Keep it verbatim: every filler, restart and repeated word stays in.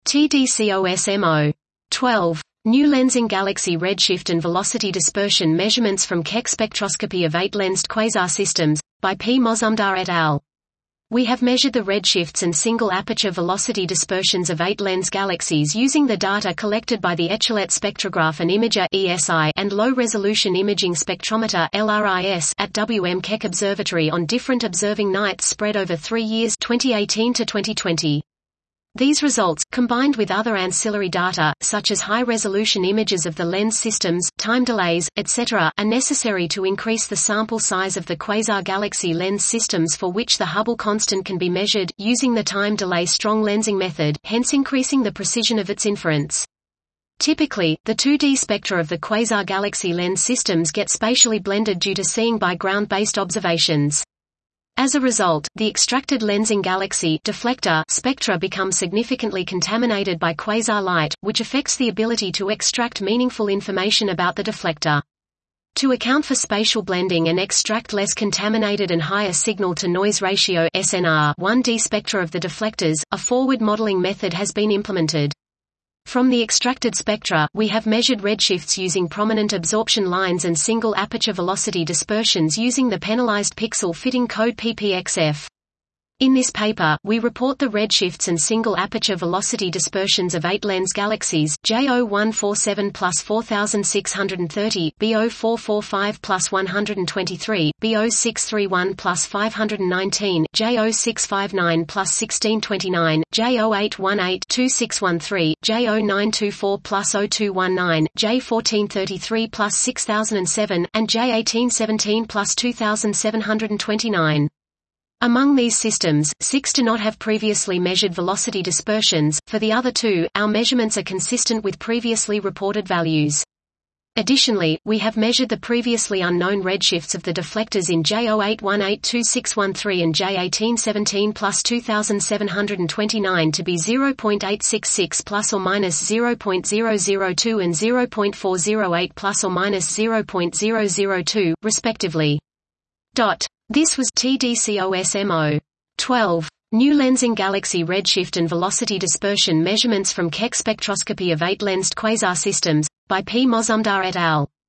T D COSMO twelve. New lensing galaxy redshift and velocity dispersion measurements from Keck spectroscopy of eight-lensed quasar systems, by P. Mozumdar et al. We have measured the redshifts and single-aperture velocity dispersions of eight-lens galaxies using the data collected by the Echelet Spectrograph and Imager (E S I) and Low-Resolution Imaging Spectrometer (L R I S) at W M Keck Observatory on different observing nights spread over three years twenty eighteen to twenty twenty. These results, combined with other ancillary data, such as high-resolution images of the lens systems, time delays, et cetera, are necessary to increase the sample size of the quasar galaxy lens systems for which the Hubble constant can be measured, using the time delay strong lensing method, hence increasing the precision of its inference. Typically, the two D spectra of the quasar galaxy lens systems get spatially blended due to seeing by ground-based observations. As a result, the extracted lensing galaxy deflector spectra become significantly contaminated by quasar light, which affects the ability to extract meaningful information about the deflector. To account for spatial blending and extract less contaminated and higher signal-to-noise ratio S N R one D spectra of the deflectors, a forward modeling method has been implemented. From the extracted spectra, we have measured redshifts using prominent absorption lines and single-aperture velocity dispersions using the penalized pixel fitting code P P X F. In this paper, we report the redshifts and single-aperture velocity dispersions of eight-lens galaxies, J zero one four seven plus four thousand six hundred thirty, B zero four four five plus one hundred twenty-three, B zero six three one plus five hundred nineteen, J zero six five nine plus sixteen twenty-nine, J zero eight one eight two six one three, J zero nine two four plus zero two one nine, J fourteen thirty-three plus six thousand seven, and J eighteen seventeen plus two thousand seven hundred twenty-nine. Among these systems, six do not have previously measured velocity dispersions. For the other two, our measurements are consistent with previously reported values. Additionally, we have measured the previously unknown redshifts of the deflectors in J zero eight one eight two six one three and J eighteen seventeen plus two thousand seven hundred twenty-nine to be zero point eight six six plus or minus zero point zero zero two and zero point four zero eight plus or minus zero point zero zero two, respectively. Dot. This was T D COSMO twelve. New lensing galaxy redshift and velocity dispersion measurements from Keck spectroscopy of eight-lensed quasar systems, by P. Mozumdar et al.